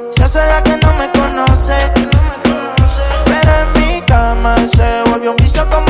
Se hace la que no me conoce, pero en mi cama se volvió un vicio como